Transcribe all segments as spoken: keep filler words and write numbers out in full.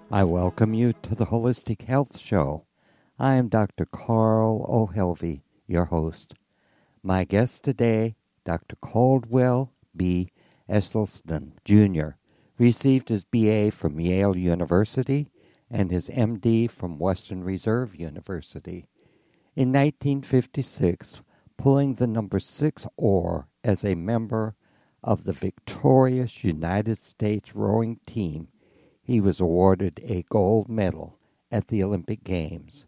I welcome you to the Holistic Health Show. I am Doctor Carl O'Helvey, your host. My guest today, Doctor Caldwell B. Esselstyn, Junior, received his B A from Yale University and his M D from Western Reserve University. In nineteen fifty-six, pulling the number six oar as a member of the victorious United States rowing team, he was awarded a gold medal at the Olympic Games.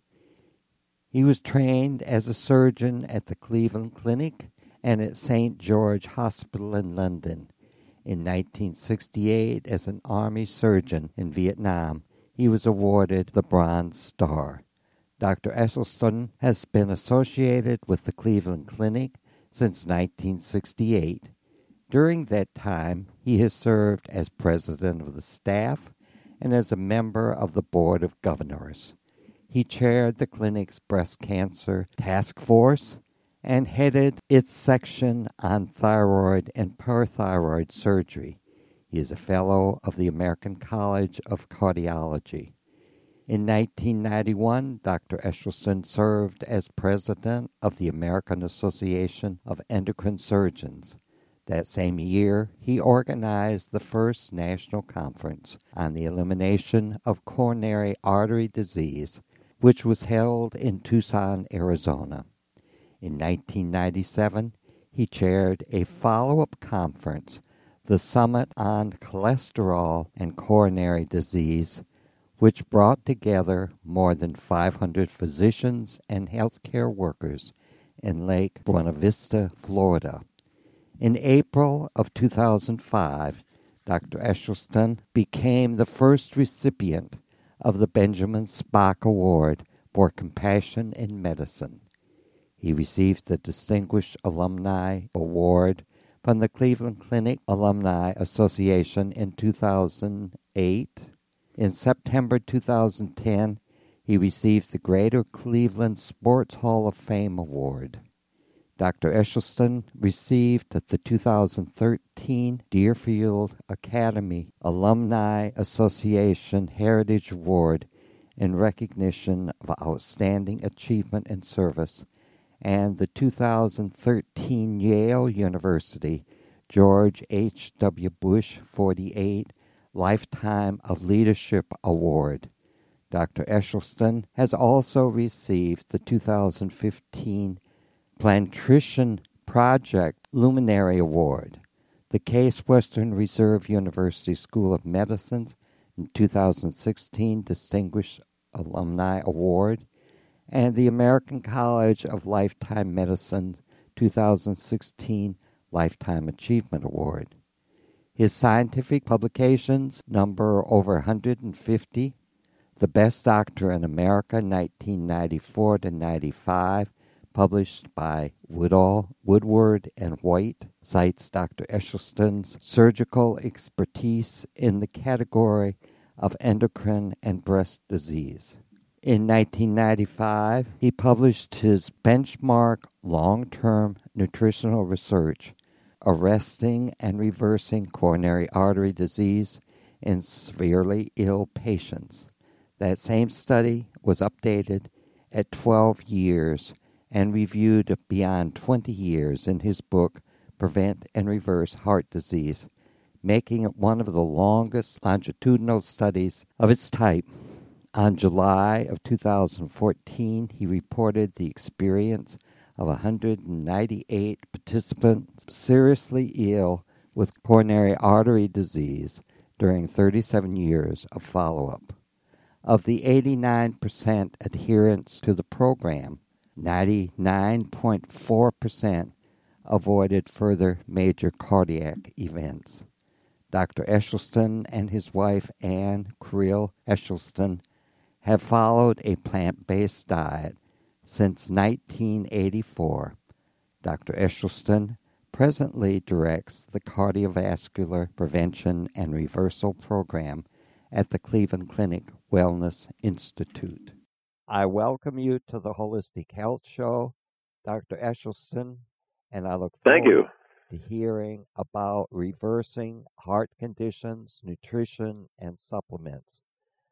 He was trained as a surgeon at the Cleveland Clinic and at Saint George Hospital in London. In nineteen sixty-eight, as an Army surgeon in Vietnam, he was awarded the Bronze Star. Doctor Esselstyn has been associated with the Cleveland Clinic since nineteen sixty-eight. During that time, he has served as president of the staff and as a member of the Board of Governors. He chaired the clinic's breast cancer task force and headed its section on thyroid and parathyroid surgery. He is a fellow of the American College of Cardiology. In nineteen ninety-one, Doctor Esselstyn served as president of the American Association of Endocrine Surgeons. That same year, he organized the first national conference on the elimination of coronary artery disease, which was held in Tucson, Arizona. In nineteen ninety-seven, he chaired a follow-up conference, the Summit on Cholesterol and Coronary Disease, which brought together more than five hundred physicians and healthcare workers in Lake Buena Vista, Florida. In April of two thousand five, Doctor Esselstyn became the first recipient of the Benjamin Spock Award for Compassion in Medicine. He received the Distinguished Alumni Award from the Cleveland Clinic Alumni Association in two thousand eight. In September two thousand ten, he received the Greater Cleveland Sports Hall of Fame Award. Doctor Esselstyn received the two thousand thirteen Deerfield Academy Alumni Association Heritage Award in recognition of outstanding achievement and service, and the two thousand thirteen Yale University George H W. Bush forty-eight Lifetime of Leadership Award. Doctor Esselstyn has also received the two thousand fifteen Plantrician Project Luminary Award, the Case Western Reserve University School of Medicine's in two thousand sixteen Distinguished Alumni Award, and the American College of Lifetime Medicine's two thousand sixteen Lifetime Achievement Award. His scientific publications number over one hundred fifty. The Best Doctor in America, nineteen ninety-four to ninety-five, published by Woodall, Woodward, and White, cites Doctor Esselstyn's surgical expertise in the category of endocrine and breast disease. In nineteen ninety-five, he published his benchmark long-term nutritional research, Arresting and Reversing Coronary Artery Disease in Severely Ill Patients. That same study was updated at twelve years and reviewed beyond twenty years in his book, Prevent and Reverse Heart Disease, making it one of the longest longitudinal studies of its type. On July of two thousand fourteen, he reported the experience of one hundred ninety-eight participants seriously ill with coronary artery disease during thirty-seven years of follow-up. Of the eighty-nine percent adherence to the program, ninety-nine point four percent avoided further major cardiac events. Doctor Esselstyn and his wife Anne Creel Esselstyn have followed a plant-based diet since nineteen eighty-four. Doctor Esselstyn presently directs the Cardiovascular Prevention and Reversal Program at the Cleveland Clinic Wellness Institute. I welcome you to the Holistic Health Show, Doctor Esselstyn, and I look Thank you. forward to hearing about reversing heart conditions, nutrition, and supplements.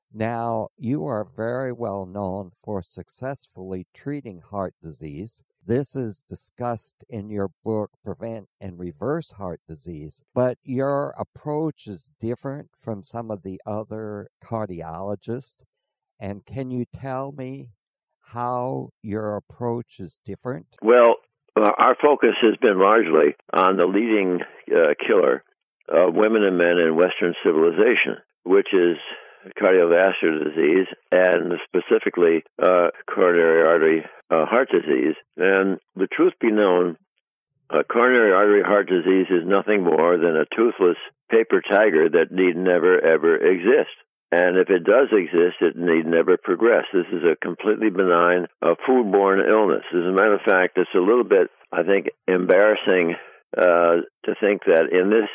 Now, you are very well known for successfully treating heart disease. This is discussed in your book, Prevent and Reverse Heart Disease, but your approach is different from some of the other cardiologists. And can you tell me how your approach is different? Well, uh, our focus has been largely on the leading uh, killer of women and men in Western civilization, which is cardiovascular disease, and specifically uh, coronary artery uh, heart disease. And the truth be known, uh, coronary artery heart disease is nothing more than a toothless paper tiger that need never, ever exist. And if it does exist, it need never progress. This is a completely benign uh, foodborne illness. As a matter of fact, it's a little bit, I think, embarrassing uh, to think that in this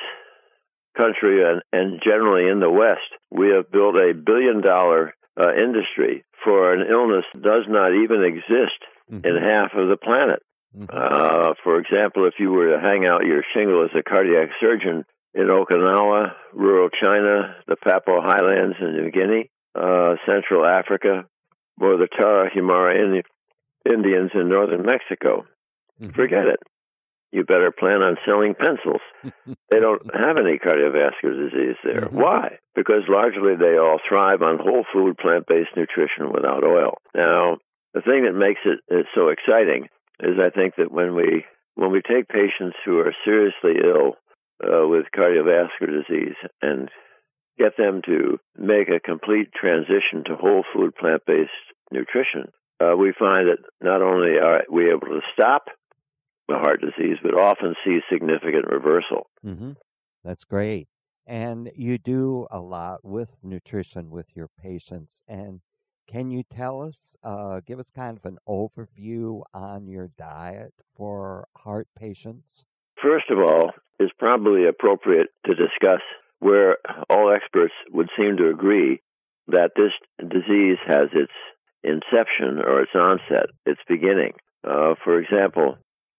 country and, and generally in the West, we have built a billion-dollar uh, industry for an illness that does not even exist mm-hmm. in half of the planet. Mm-hmm. Uh, for example, if you were to hang out your shingle as a cardiac surgeon in Okinawa, rural China, the Papua Highlands in New Guinea, uh, Central Africa, or the Tarahumara Indians in northern Mexico, mm-hmm. forget it. You better plan on selling pencils. They don't have any cardiovascular disease there. Mm-hmm. Why? Because largely they all thrive on whole food, plant-based nutrition without oil. Now, the thing that makes it, it so exciting is I think that when we when we take patients who are seriously ill uh, with cardiovascular disease and get them to make a complete transition to whole food, plant-based nutrition, uh, we find that not only are we able to stop the heart disease, but often see significant reversal. Mm-hmm. That's great. And you do a lot with nutrition with your patients. And can you tell us, uh, give us kind of an overview on your diet for heart patients? First of all, it's probably appropriate to discuss where all experts would seem to agree that this disease has its inception or its onset, its beginning. Uh, for example,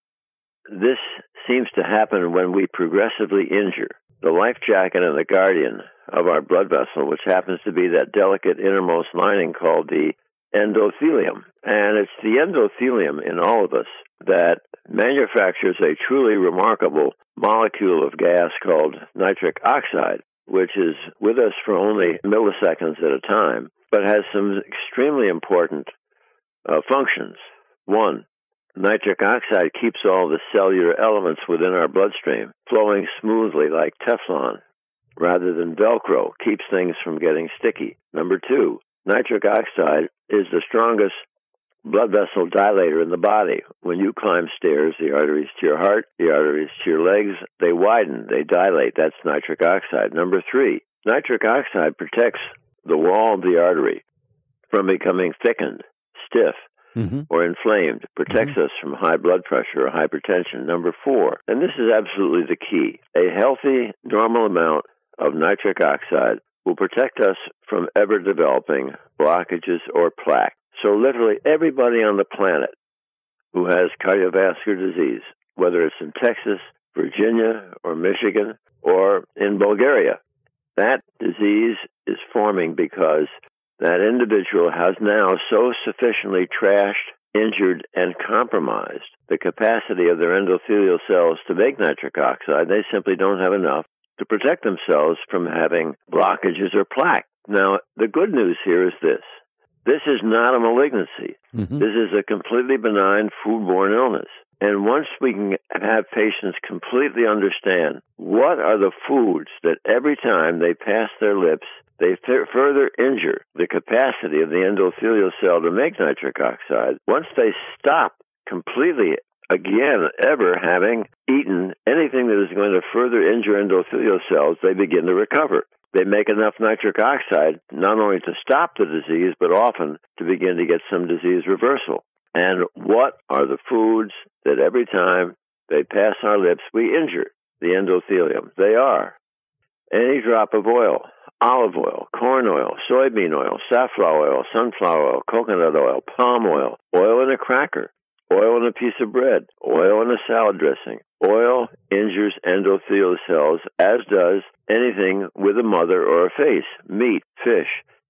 this seems to happen when we progressively injure the life jacket and the guardian of our blood vessel, which happens to be that delicate innermost lining called the endothelium. And it's the endothelium in all of us that manufactures a truly remarkable molecule of gas called nitric oxide, which is with us for only milliseconds at a time, but has some extremely important uh, functions. One, nitric oxide keeps all the cellular elements within our bloodstream flowing smoothly like Teflon rather than Velcro, keeps things from getting sticky. Number two, nitric oxide is the strongest blood vessel dilator in the body. When you climb stairs, the arteries to your heart, the arteries to your legs, they widen, they dilate. That's nitric oxide. Number three, nitric oxide protects the wall of the artery from becoming thickened, stiff, Mm-hmm. or inflamed, protects mm-hmm. us from high blood pressure or hypertension. Number four, and this is absolutely the key, a healthy, normal amount of nitric oxide will protect us from ever developing blockages or plaque. So literally everybody on the planet who has cardiovascular disease, whether it's in Texas, Virginia, or Michigan, or in Bulgaria, that disease is forming because that individual has now so sufficiently trashed, injured, and compromised the capacity of their endothelial cells to make nitric oxide. They simply don't have enough to protect themselves from having blockages or plaque. Now, the good news here is this. This is not a malignancy. Mm-hmm. This is a completely benign foodborne illness. And once we can have patients completely understand what are the foods that every time they pass their lips, they f- further injure the capacity of the endothelial cell to make nitric oxide. Once they stop completely, again, ever having eaten anything that is going to further injure endothelial cells, they begin to recover. They make enough nitric oxide not only to stop the disease, but often to begin to get some disease reversal. And what are the foods that every time they pass our lips, we injure the endothelium? They are any drop of oil, olive oil, corn oil, soybean oil, safflower oil, sunflower oil, coconut oil, palm oil, oil in a cracker, oil in a piece of bread, oil in a salad dressing. Oil injures endothelial cells, as does anything with a mother or a face, meat, fish,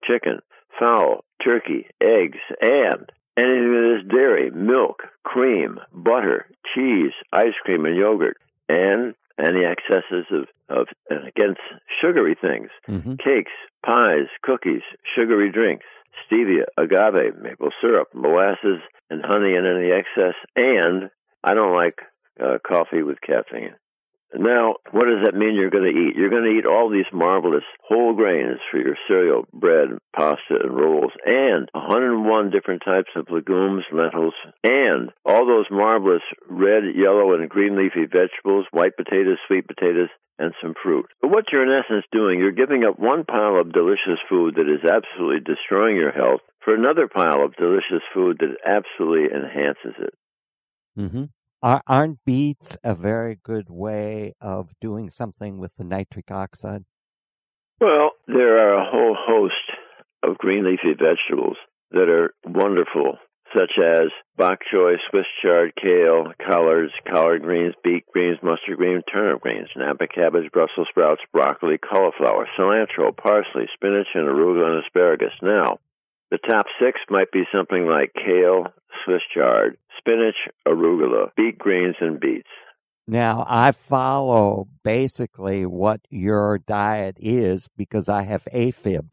chicken, fowl, turkey, eggs, and anything that is dairy, milk, cream, butter, cheese, ice cream, and yogurt, and any excesses of, of against sugary things, mm-hmm. cakes, pies, cookies, sugary drinks, stevia, agave, maple syrup, molasses, and honey in any excess, and I don't like uh, coffee with caffeine. Now, what does that mean you're going to eat? You're going to eat all these marvelous whole grains for your cereal, bread, pasta, and rolls, and one hundred one different types of legumes, lentils, and all those marvelous red, yellow, and green leafy vegetables, white potatoes, sweet potatoes, and some fruit. But what you're in essence doing, you're giving up one pile of delicious food that is absolutely destroying your health for another pile of delicious food that absolutely enhances it. Mm-hmm. Aren't beets a very good way of doing something with the nitric oxide? Well, there are a whole host of green leafy vegetables that are wonderful, such as bok choy, Swiss chard, kale, collards, collard greens, beet greens, mustard greens, turnip greens, Napa cabbage, Brussels sprouts, broccoli, cauliflower, cilantro, parsley, spinach, and arugula and asparagus. Now, the top six might be something like kale, Swiss chard, spinach, arugula, beet greens, and beets. Now, I follow basically what your diet is because I have AFib.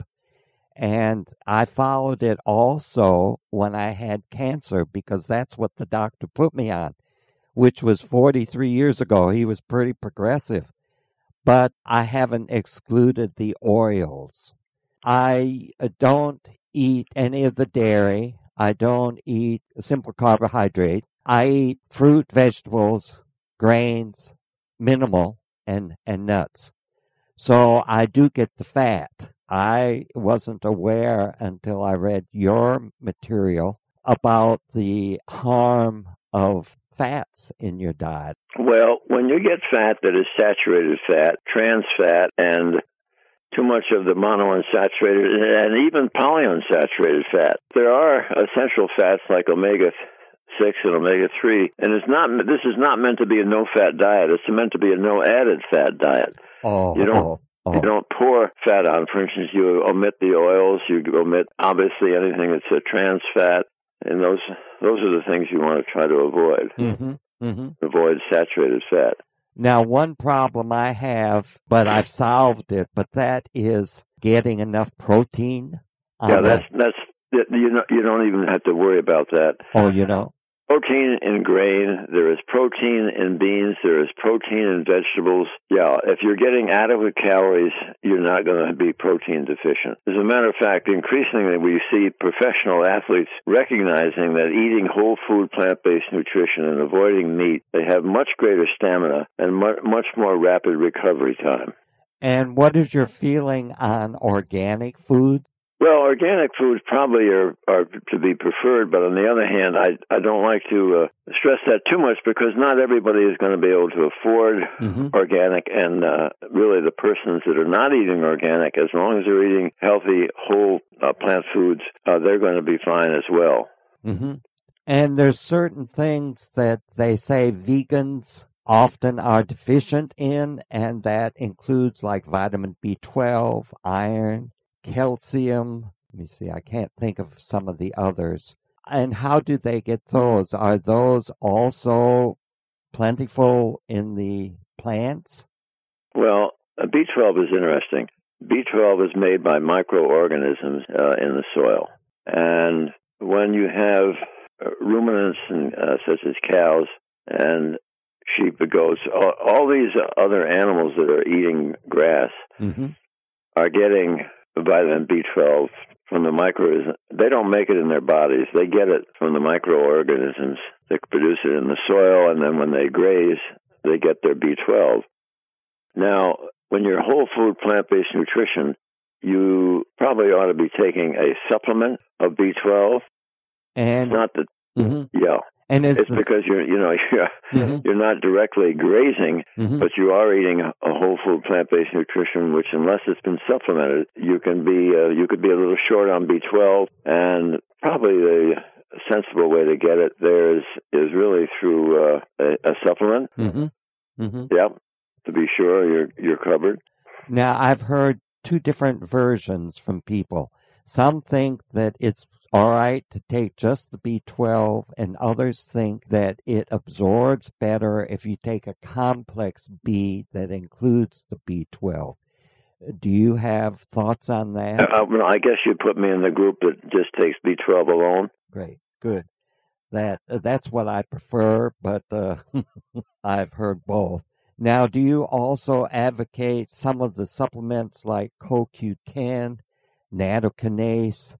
And I followed it also when I had cancer because that's what the doctor put me on, which was forty-three years ago. He was pretty progressive. But I haven't excluded the oils. I don't eat any of the dairy. I don't eat simple carbohydrate. I eat fruit, vegetables, grains, minimal, and, and nuts. So I do get the fat. I wasn't aware until I read your material about the harm of fats in your diet. Well, when you get fat that is saturated fat, trans fat, and too much of the monounsaturated and even polyunsaturated fat, there are essential fats like omega six and omega three, and it's not. This is not meant to be a no-fat diet. It's meant to be a no-added fat diet. Oh, you don't. Oh. Oh. You don't pour fat on. For instance, you omit the oils. You omit, obviously, anything that's a trans fat. And those those are the things you want to try to avoid. Mm-hmm. Mm-hmm. Avoid saturated fat. Now, one problem I have, but I've solved it, but that is getting enough protein. Yeah, that's, that's, you know, you don't even have to worry about that. Oh, you know? Protein in grain, there is protein in beans, there is protein in vegetables. Yeah, if you're getting adequate calories, you're not going to be protein deficient. As a matter of fact, increasingly we see professional athletes recognizing that eating whole food, plant-based nutrition and avoiding meat, they have much greater stamina and much more rapid recovery time. And what is your feeling on organic food? Well, organic foods probably are, are to be preferred, but on the other hand, I, I don't like to uh, stress that too much because not everybody is going to be able to afford mm-hmm. organic, and uh, really the persons that are not eating organic, as long as they're eating healthy, whole uh, plant foods, uh, they're going to be fine as well. Mm-hmm. And there's certain things that they say vegans often are deficient in, and that includes like vitamin B twelve, iron, calcium. Let me see, I can't think of some of the others. And how do they get those? Are those also plentiful in the plants? Well, B twelve is interesting. B twelve is made by microorganisms uh, in the soil. And when you have ruminants and, uh, such as cows and sheep and goats, all, all these other animals that are eating grass mm-hmm. are getting vitamin B twelve from the microorganisms. They don't make it in their bodies. They get it from the microorganisms that produce it in the soil, and then when they graze, they get their B twelve. Now, when you're whole food, plant-based nutrition, you probably ought to be taking a supplement of B twelve. And it's not that, mm-hmm. yeah. And it's the... because you're, you know, you're, mm-hmm. you're not directly grazing, mm-hmm. but you are eating a, a whole food plant-based nutrition, which, unless it's been supplemented, you can be, uh, you could be a little short on B twelve. And probably the sensible way to get it there is is really through uh, a, a supplement. Mm-hmm. Mm-hmm. Yep, to be sure you're you're covered. Now, I've heard two different versions from people. Some think that it's all right to take just the B twelve, and others think that it absorbs better if you take a complex B that includes the B twelve. Do you have thoughts on that? Uh, well, I guess you put me in the group that just takes B twelve alone. Great, good. That uh, that's what I prefer, but uh, I've heard both. Now, do you also advocate some of the supplements like C O Q ten, nattokinase,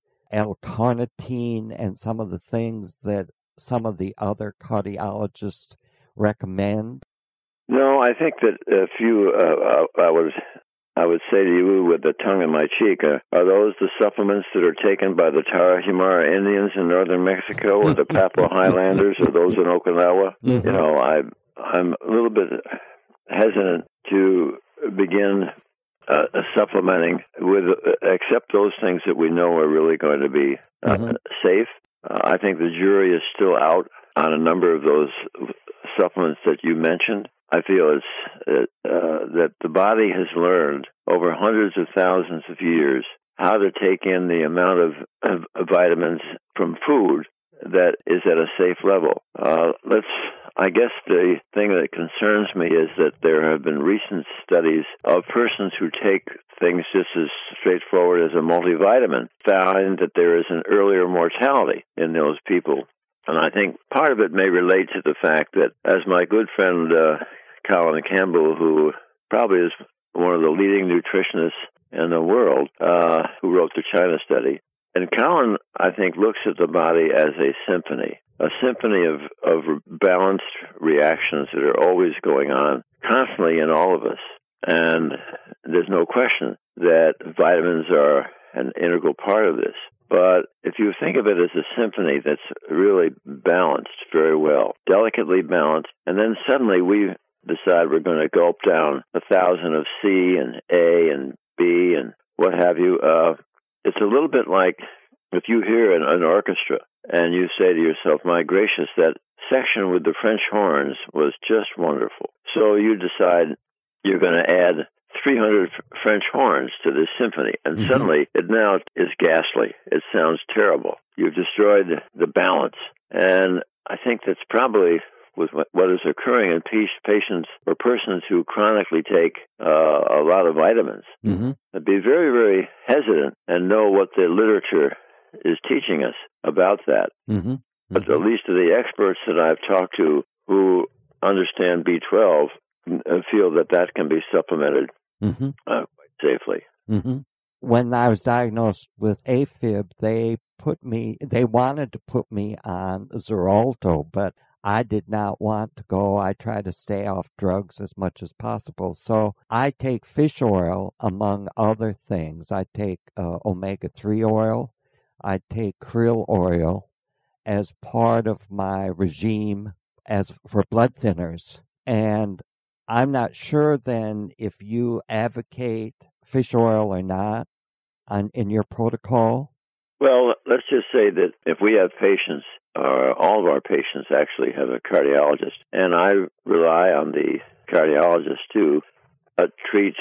L-carnitine, and some of the things that some of the other cardiologists recommend? No, I think that if you, uh, I would, I would say to you with the tongue in my cheek, uh, are those the supplements that are taken by the Tarahumara Indians in northern Mexico, or the Papua Highlanders, or those in Okinawa? Mm-hmm. You know, I, I'm a little bit hesitant to begin uh, supplementing with, uh, except those things that we know are really going to be uh, mm-hmm. safe. Uh, I think the jury is still out on a number of those supplements that you mentioned. I feel it's uh, uh, that the body has learned over hundreds of thousands of years how to take in the amount of, of vitamins from food that is at a safe level. Uh, let's. I guess the thing that concerns me is that there have been recent studies of persons who take things just as straightforward as a multivitamin found that there is an earlier mortality in those people. And I think part of it may relate to the fact that, as my good friend uh, Colin Campbell, who probably is one of the leading nutritionists in the world, uh, who wrote the China study, and Colin, I think, looks at the body as a symphony. A symphony of, of balanced reactions that are always going on, constantly in all of us. And there's no question that vitamins are an integral part of this. But if you think of it as a symphony that's really balanced very well, delicately balanced, and then suddenly we decide we're going to gulp down a thousand of C and A and B and what have you, uh, it's a little bit like if you hear an, an orchestra and you say to yourself, my gracious, that section with the French horns was just wonderful. So you decide you're going to add three hundred French horns to this symphony, and mm-hmm. suddenly it now is ghastly. It sounds terrible. You've destroyed the balance. And I think that's probably with what is occurring in patients or persons who chronically take uh, a lot of vitamins. Mm-hmm. Be very, very hesitant and know what the literature is teaching us about that. Mm-hmm. Mm-hmm. But at least to the experts that I've talked to who understand B twelve feel that that can be supplemented mm-hmm. uh, quite safely. Mm-hmm. When I was diagnosed with AFib, they put me, they wanted to put me on Xarelto, but I did not want to go. I try to stay off drugs as much as possible. So I take fish oil, among other things. I take uh, omega three oil. I take krill oil as part of my regime as for blood thinners. And I'm not sure then if you advocate fish oil or not on, in your protocol. Well, let's just say that if we have patients, uh, all of our patients actually have a cardiologist, and I rely on the cardiologist to uh, treat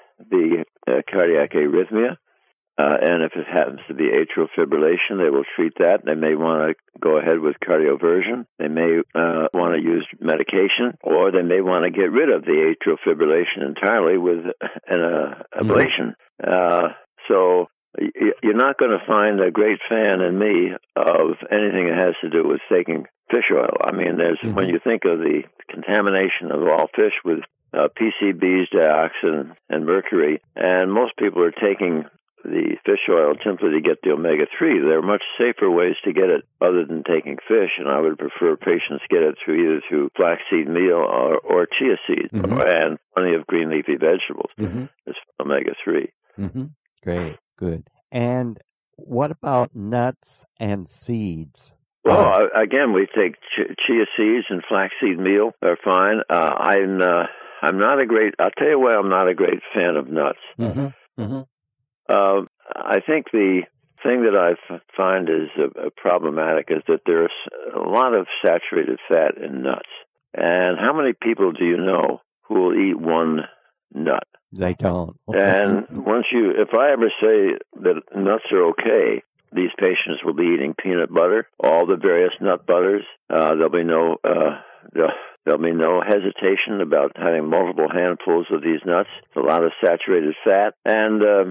the uh, cardiac arrhythmia. Uh, and if it happens to be atrial fibrillation, they will treat that. They may want to go ahead with cardioversion. They may uh, want to use medication, or they may want to get rid of the atrial fibrillation entirely with an uh, ablation. Mm-hmm. Uh, so you're not going to find a great fan in me of anything that has to do with taking fish oil. I mean, there's mm-hmm. when you think of the contamination of all fish with uh, P C Bs, dioxin, and mercury, and most people are taking the fish oil simply to get the omega three. There are much safer ways to get it other than taking fish, and I would prefer patients get it through either through flaxseed meal or, or chia seeds, mm-hmm. or, and plenty of green leafy vegetables. Mm-hmm. It's omega three. Mm-hmm. Great, good. And what about nuts and seeds? Well, uh, again, we take ch- chia seeds and flaxseed meal. They're fine. Uh, I'm uh, I'm not a great. I'll tell you why I'm not a great fan of nuts. Mm-hmm. Mm-hmm. Uh, I think the thing that I f- find is uh, problematic is that there's a lot of saturated fat in nuts. And how many people do you know who will eat one nut. They don't. And once you, if I ever say that nuts are okay, these patients will be eating peanut butter, all the various nut butters. Uh, there'll be no uh, there'll be no hesitation about having multiple handfuls of these nuts. It's a lot of saturated fat, and um,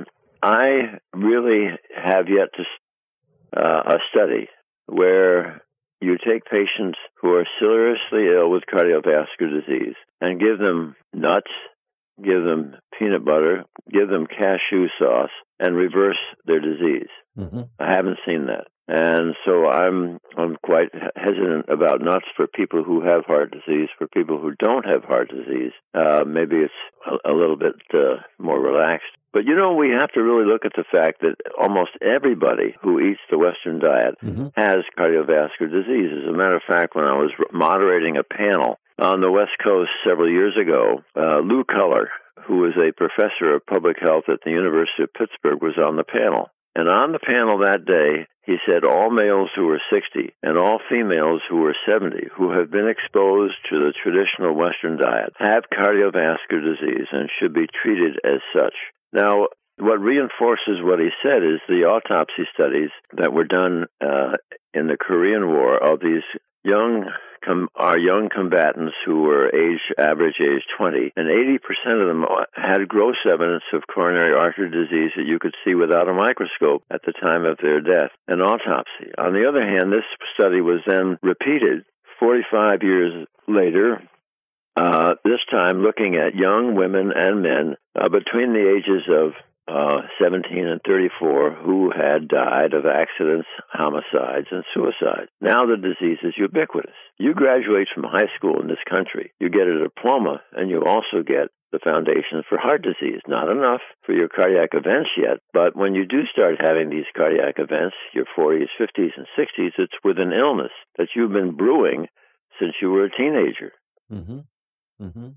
I really have yet to uh, a study where you take patients who are seriously ill with cardiovascular disease and give them nuts, give them peanut butter, give them cashew sauce, and reverse their disease. Mm-hmm. I haven't seen that. And so I'm I'm quite hesitant about nuts for people who have heart disease. For people who don't have heart disease, uh, maybe it's a, a little bit uh, more relaxed. But, you know, we have to really look at the fact that almost everybody who eats the Western diet mm-hmm. has cardiovascular disease. As a matter of fact, when I was moderating a panel on the West Coast several years ago, uh, Lou Culler, who is a professor of public health at the University of Pittsburgh, was on the panel. And on the panel that day, he said all males who were sixty and all females who were seventy who have been exposed to the traditional Western diet have cardiovascular disease and should be treated as such. Now, what reinforces what he said is the autopsy studies that were done uh, in the Korean War of these young com- our young combatants who were age average age twenty, and eighty percent of them had gross evidence of coronary artery disease that you could see without a microscope at the time of their death, an autopsy. On the other hand, this study was then repeated forty-five years later, uh, this time looking at young women and men uh, between the ages of Uh, seventeen and thirty-four who had died of accidents, homicides, and suicides. Now the disease is ubiquitous. You graduate from high school in this country, you get a diploma, and you also get the foundation for heart disease. Not enough for your cardiac events yet, but when you do start having these cardiac events, your forties, fifties, and sixties, it's with an illness that you've been brewing since you were a teenager. Mm-hmm. Mm-hmm.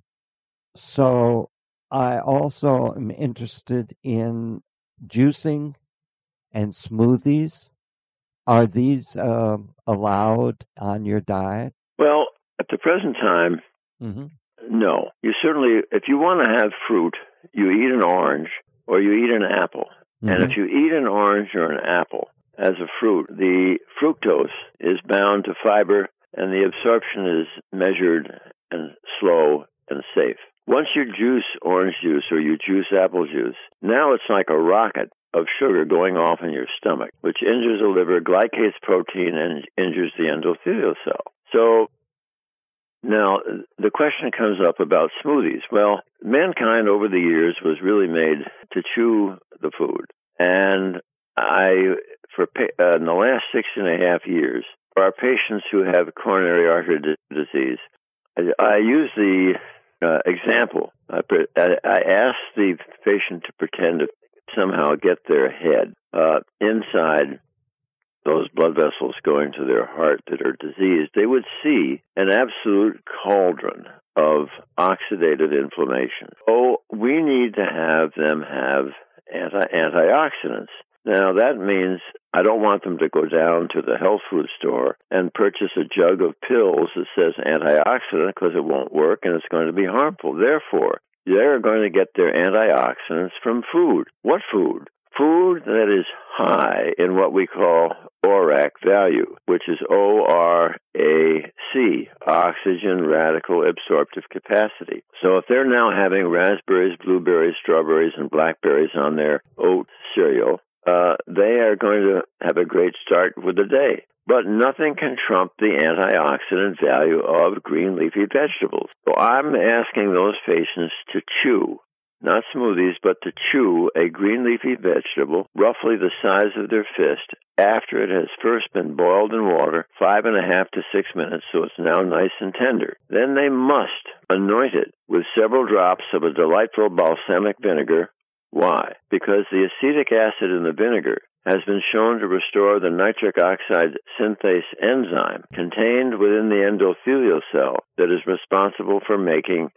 So I also am interested in juicing and smoothies. Are these uh, allowed on your diet? Well, at the present time, mm-hmm. no. You certainly, if you want to have fruit, you eat an orange or you eat an apple. Mm-hmm. And if you eat an orange or an apple as a fruit, the fructose is bound to fiber and the absorption is measured and slow and safe. Once you juice orange juice or you juice apple juice, now it's like a rocket of sugar going off in your stomach, which injures the liver, glycates protein, and injures the endothelial cell. So now the question comes up about smoothies. Well, mankind over the years was really made to chew the food. And I, for uh, in the last six and a half years, for our patients who have coronary artery disease, I, I use the Uh, example, I, I asked the patient to pretend to somehow get their head uh, inside those blood vessels going to their heart that are diseased. They would see an absolute cauldron of oxidative inflammation. Oh, we need to have them have anti- antioxidants. Now, that means I don't want them to go down to the health food store and purchase a jug of pills that says antioxidant because it won't work and it's going to be harmful. Therefore, they're going to get their antioxidants from food. What food? Food that is high in what we call O R A C value, which is O R A C, oxygen radical absorptive capacity. So if they're now having raspberries, blueberries, strawberries, and blackberries on their oat cereal, Uh, they are going to have a great start with the day. But nothing can trump the antioxidant value of green leafy vegetables. So I'm asking those patients to chew, not smoothies, but to chew a green leafy vegetable roughly the size of their fist after it has first been boiled in water five and a half to six minutes so it's now nice and tender. Then they must anoint it with several drops of a delightful balsamic vinegar. Why? Because the acetic acid in the vinegar has been shown to restore the nitric oxide synthase enzyme contained within the endothelial cell that is responsible for making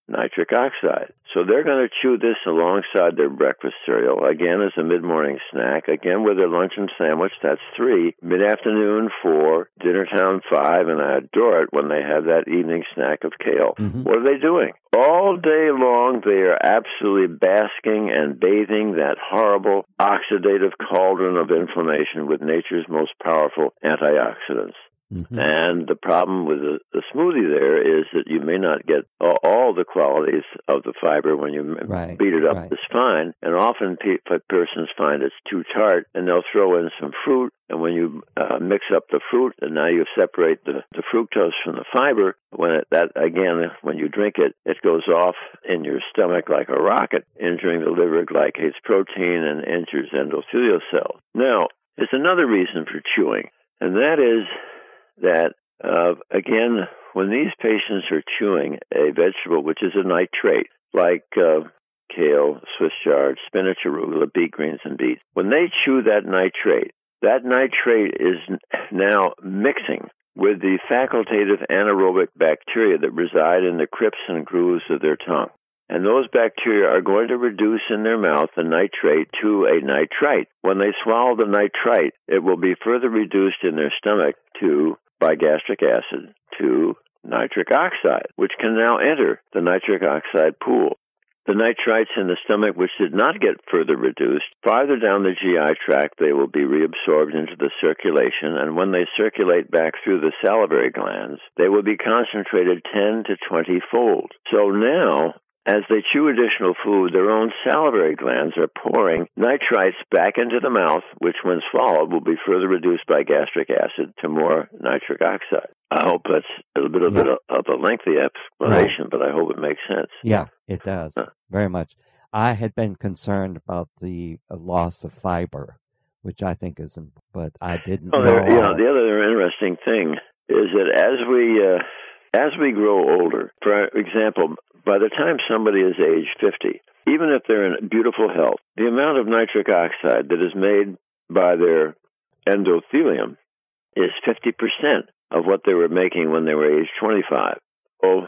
nitric oxide. So they're going to chew this alongside their breakfast cereal, again as a mid-morning snack, again with their luncheon sandwich, that's three, mid-afternoon four, dinner time five, and I adore it when they have that evening snack of kale. Mm-hmm. What are they doing? All day long, they are absolutely basking and bathing that horrible oxidative cauldron of inflammation with nature's most powerful antioxidants. Mm-hmm. And the problem with the, the smoothie there is that you may not get all, all the qualities of the fiber when you right. beat it up right. as fine. And often pe- persons find it's too tart, and they'll throw in some fruit. And when you uh, mix up the fruit, and now you separate the, the fructose from the fiber, when it, that again, when you drink it, it goes off in your stomach like a rocket, injuring the liver glycates protein and injures endothelial cells. Now, there's another reason for chewing, and that is that, uh, again, when these patients are chewing a vegetable, which is a nitrate, like uh, kale, Swiss chard, spinach, arugula, beet greens, and beets, when they chew that nitrate, that nitrate is now mixing with the facultative anaerobic bacteria that reside in the crypts and grooves of their tongue. And those bacteria are going to reduce in their mouth the nitrate to a nitrite. When they swallow the nitrite, it will be further reduced in their stomach to, by gastric acid, to nitric oxide, which can now enter the nitric oxide pool. The nitrites in the stomach, which did not get further reduced, farther down the G I tract, they will be reabsorbed into the circulation, and when they circulate back through the salivary glands, they will be concentrated ten to twenty fold. So now, as they chew additional food, their own salivary glands are pouring nitrites back into the mouth, which when swallowed will be further reduced by gastric acid to more nitric oxide. I hope that's a little bit yeah. of a lengthy explanation, right. but I hope it makes sense. Yeah, it does, huh. very much. I had been concerned about the loss of fiber, which I think is, but I didn't well, know. There, you know, the other interesting thing is that as we uh, as we grow older, for example, by the time somebody is age fifty, even if they're in beautiful health, the amount of nitric oxide that is made by their endothelium is fifty percent of what they were making when they were age twenty-five. Oh,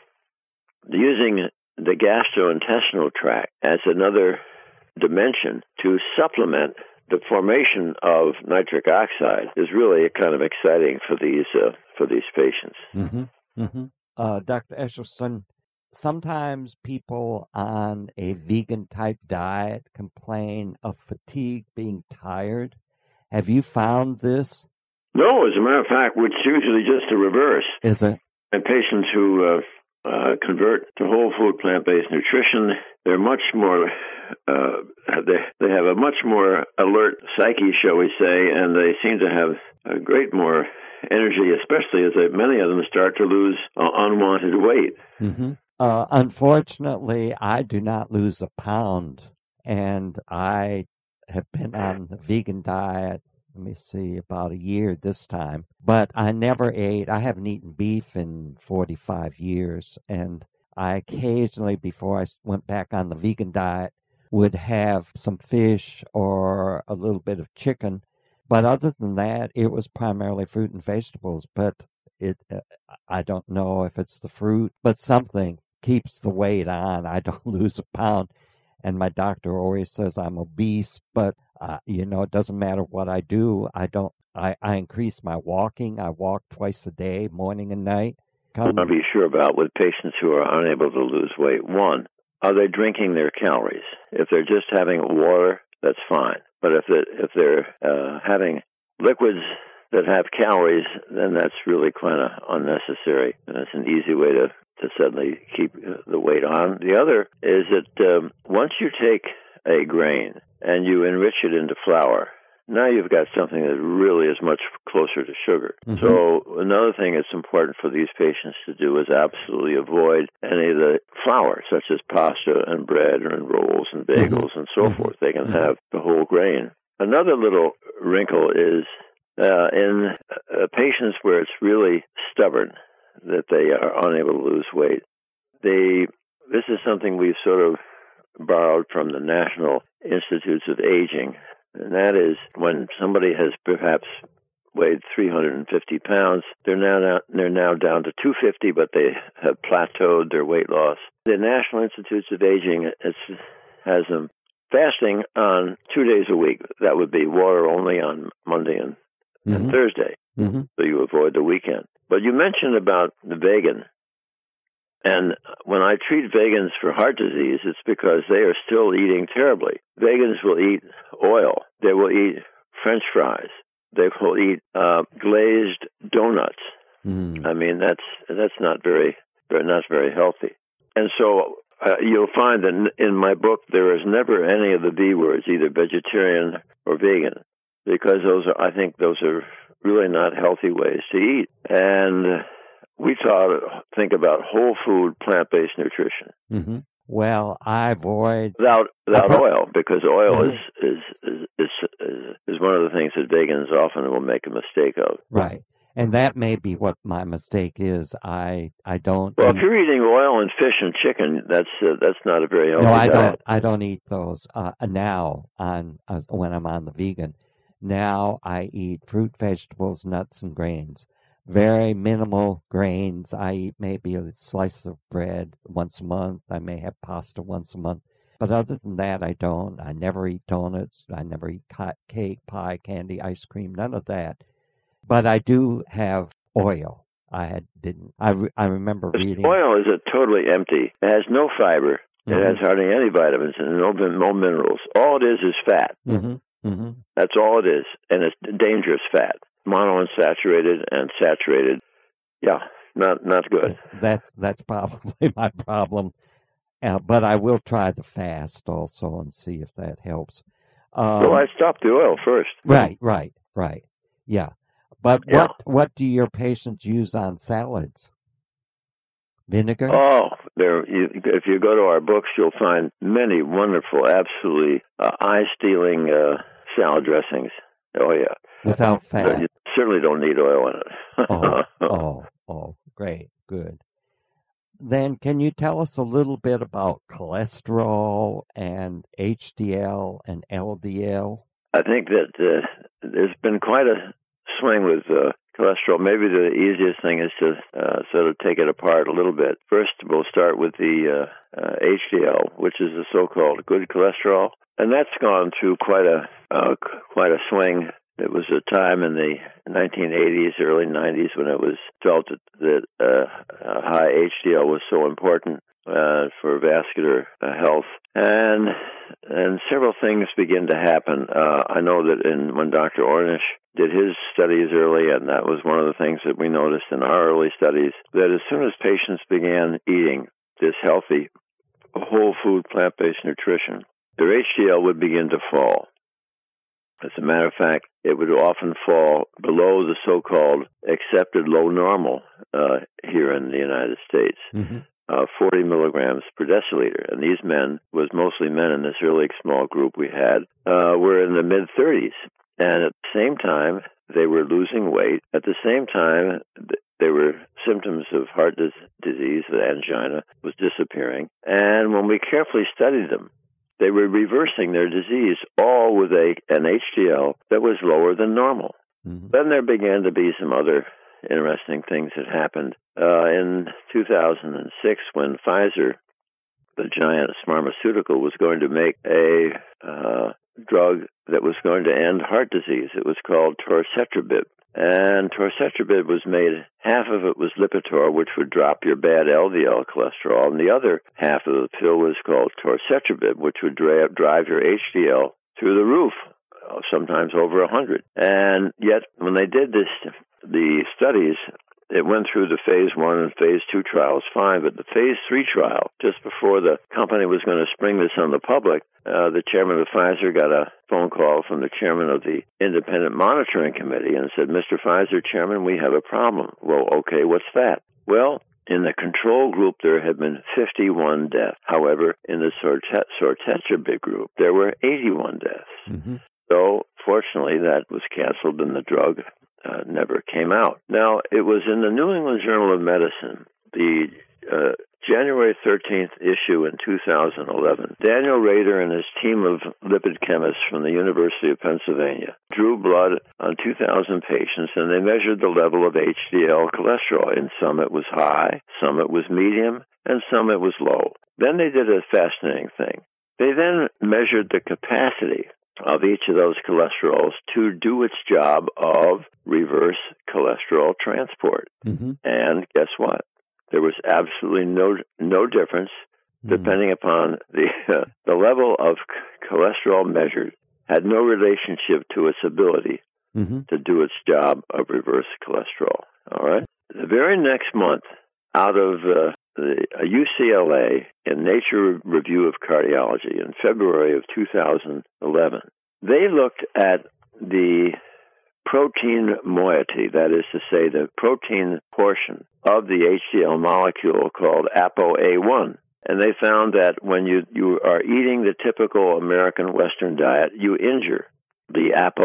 using the gastrointestinal tract as another dimension to supplement the formation of nitric oxide is really kind of exciting for these uh, for these patients. Mm-hmm. Mm-hmm. Uh, Doctor Esselstyn, sometimes people on a vegan-type diet complain of fatigue, being tired. Have you found this? No, as a matter of fact, it's usually just the reverse. Is it? And patients who uh, uh, convert to whole food plant-based nutrition, they're much more, uh, they, they have a much more alert psyche, shall we say, and they seem to have a great more energy, especially as they, many of them start to lose uh, unwanted weight. Mm-hmm. Uh, unfortunately, I do not lose a pound, and I have been on the vegan diet, let me see, about a year this time. But I never ate, I haven't eaten beef in forty-five years, and I occasionally, before I went back on the vegan diet, would have some fish or a little bit of chicken. But other than that, it was primarily fruit and vegetables. But it, uh, I don't know if it's the fruit, but something keeps the weight on. I don't lose a pound. And my doctor always says I'm obese, but, uh, you know, it doesn't matter what I do. I don't, I, I increase my walking. I walk twice a day, morning and night. Come. I'll be sure about with patients who are unable to lose weight. One, are they drinking their calories? If they're just having water, that's fine. But if they're, if they're uh, having liquids that have calories, then that's really kind of unnecessary. And it's an easy way to, to suddenly keep the weight on. The other is that um, once you take a grain and you enrich it into flour, now you've got something that really is much closer to sugar. Mm-hmm. So another thing that's important for these patients to do is absolutely avoid any of the flour, such as pasta and bread and rolls and bagels mm-hmm. and so mm-hmm. forth. They can mm-hmm. have the whole grain. Another little wrinkle is uh, in uh, patients where it's really stubborn that they are unable to lose weight. They, this is something we've sort of borrowed from the National Institutes of Aging. And that is when somebody has perhaps weighed three hundred fifty pounds. They're now, now they're now down to two hundred fifty, but they have plateaued their weight loss. The National Institutes of Aging it's, has them fasting on two days a week. That would be water only on Monday and, mm-hmm. and Thursday, mm-hmm. so you avoid the weekend. But you mentioned about the vegan. And when I treat vegans for heart disease, it's because they are still eating terribly. Vegans will eat oil. They will eat French fries. They will eat uh, glazed donuts. Mm. I mean, that's that's not very, very not very healthy. And so uh, you'll find that in my book there is never any of the V words, either vegetarian or vegan, because those are, I think those are really not healthy ways to eat. And we taught, think about whole food, plant-based nutrition. Mm-hmm. Well, I avoid without without pro- oil, because oil mm-hmm. is, is, is is is one of the things that vegans often will make a mistake of. Right, and that may be what my mistake is. I I don't. Well, eat... if you're eating oil and fish and chicken, that's uh, that's not a very healthy no, I diet. don't. I don't eat those uh, now. On uh, when I'm on the vegan, now I eat fruit, vegetables, nuts, and grains. Very minimal grains. I eat maybe a slice of bread once a month. I may have pasta once a month. But other than that, I don't. I never eat donuts. I never eat cake, pie, candy, ice cream, none of that. But I do have oil. I had, didn't. I, re, I remember reading. Oil is a totally empty. It has no fiber. Mm-hmm. It has hardly any vitamins and no, no minerals. All it is is fat. Mm-hmm. Mm-hmm. That's all it is. And it's dangerous fat. Monounsaturated and saturated. Yeah, not not good. That's that's probably my problem. Uh, but I will try the fast also and see if that helps. Um, well, I stopped the oil first. Right, right, right. Yeah. But yeah. what what do your patients use on salads? Vinegar? Oh, there. You, if you go to our books, you'll find many wonderful, absolutely uh, eye-stealing uh, salad dressings. Oh, yeah. Without fat. You certainly don't need oil in it. oh, oh, oh, great, good. Then can you tell us a little bit about cholesterol and H D L and L D L? I think that uh, there's been quite a swing with uh, cholesterol. Maybe the easiest thing is to uh, sort of take it apart a little bit. First, we'll start with the uh, uh, H D L, which is the so-called good cholesterol. And that's gone through quite a uh, quite a swing. It was a time in the nineteen eighties, early nineties, when it was felt that, that uh, high H D L was so important uh, for vascular uh, health, and and several things begin to happen. Uh, I know that in when Doctor Ornish did his studies early, and that was one of the things that we noticed in our early studies, that as soon as patients began eating this healthy, whole food, plant-based nutrition, their H D L would begin to fall. As a matter of fact, it would often fall below the so-called accepted low normal uh, here in the United States, mm-hmm. uh, forty milligrams per deciliter. And these men, was mostly men in this early small group we had, uh, were in the mid-thirties. And at the same time, they were losing weight. At the same time, there were symptoms of heart disease, the angina was disappearing. And when we carefully studied them, they were reversing their disease, all with a an H D L that was lower than normal. Mm-hmm. Then there began to be some other interesting things that happened. Uh, in two thousand six, when Pfizer, the giant pharmaceutical, was going to make a uh, drug that was going to end heart disease, it was called torcetrapib. And torcetrapib was made, half of it was Lipitor, which would drop your bad L D L cholesterol, and the other half of the pill was called torcetrapib, which would dra- drive your H D L through the roof, sometimes over one hundred. And yet, when they did this, the studies, it went through the phase one and phase two trials fine, but the phase three trial, just before the company was going to spring this on the public, uh, the chairman of Pfizer got a phone call from the chairman of the Independent Monitoring Committee and said, "Mister Pfizer, Chairman, we have a problem." Well, okay, what's that? Well, in the control group, there had been fifty-one deaths. However, in the torcetrapib group, there were eighty-one deaths. Mm-hmm. So, fortunately, that was canceled and the drug Uh, never came out. Now, it was in the New England Journal of Medicine, the uh, January thirteenth issue in two thousand eleven, Daniel Rader and his team of lipid chemists from the University of Pennsylvania drew blood on two thousand patients, and they measured the level of H D L cholesterol. In some it was high, some it was medium, and some it was low. Then they did a fascinating thing. They then measured the capacity of each of those cholesterols to do its job of reverse cholesterol transport. Mm-hmm. And guess what? There was absolutely no no difference depending mm-hmm. upon the uh, the level of c- cholesterol measured had no relationship to its ability mm-hmm. to do its job of reverse cholesterol. All right. The very next month, out of uh, the uh, U C L A in Nature Review of Cardiology in February of two thousand eleven, they looked at the protein moiety, that is to say, the protein portion of the H D L molecule called A P O A one. And they found that when you, you are eating the typical American Western diet, you injure the A P